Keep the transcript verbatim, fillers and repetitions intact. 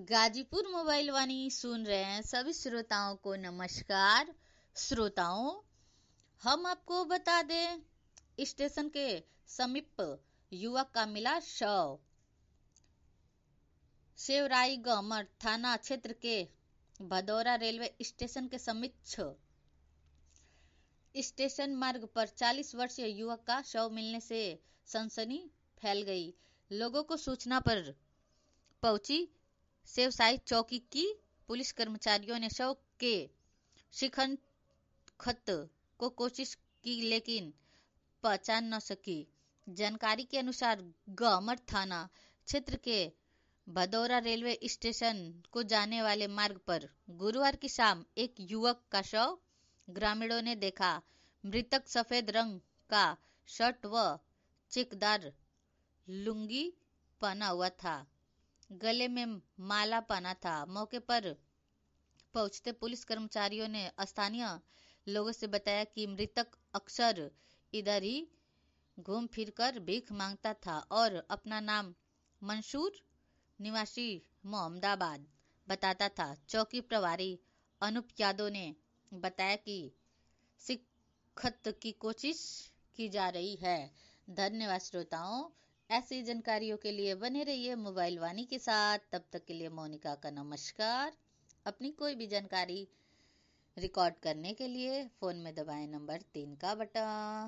Ghazipur mobile वाणी सुन रहे हैं सभी श्रोताओं को नमस्कार। श्रोताओं, हम आपको बता दें, स्टेशन के समीप युवक का मिला शव। सेवराई गमर थाना क्षेत्र के भदौरा रेलवे स्टेशन के समीप स्टेशन मार्ग पर चालीस वर्षीय युवक का शव मिलने से सनसनी फैल गई। लोगों को सूचना पर पहुंची सेवसाई चौकी की पुलिस कर्मचारियों ने शव के शिकंखत को कोशिश की लेकिन पहचान न सकी। जानकारी के अनुसार गमर थाना क्षेत्र के भदौरा रेलवे स्टेशन को जाने वाले मार्ग पर गुरुवार की शाम एक युवक का शव ग्रामीणों ने देखा। मृतक सफेद रंग का शर्ट व चेकदार लुंगी पहना हुआ था, गले में माला पहना था। मौके पर पहुंचते पुलिस कर्मचारियों ने स्थानीय लोगों से बताया कि मृतक अक्सर इधर ही घूम फिर कर भीख मांगता था और अपना नाम मंसूर निवासी मोहम्मदाबाद बताता था। चौकी प्रभारी अनूप यादव ने बताया कि शिकंखत की कोशिश की जा रही है। धन्यवाद श्रोताओं, ऐसी जानकारियों के लिए बने रहिए मोबाइल वाणी के साथ। तब तक के लिए मोनिका का नमस्कार। अपनी कोई भी जानकारी रिकॉर्ड करने के लिए फोन में दबाएं नंबर तीन का बटन।